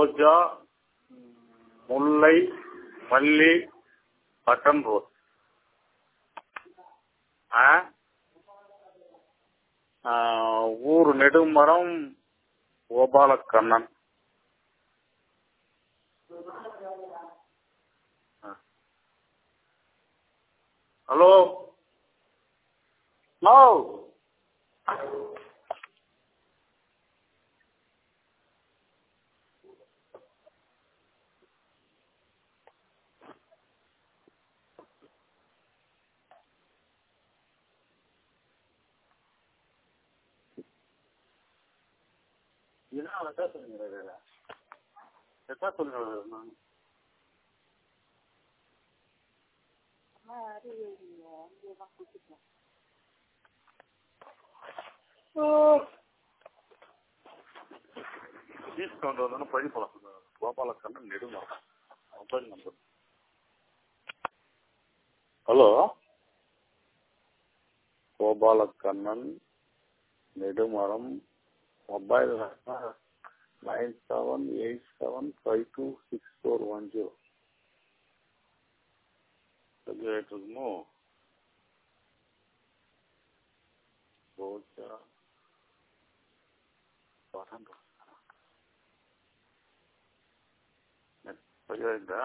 ரோஜா, முல்லை, மல்லி, button rose. ஊர் Nedumaram Gopalakannan. Hello no Gopalakannan Nedumaram mobile number. Hello Gopalakannan Nedumaram mobile number 9787526410. இருக்குமோ? ரோஜா சரியா?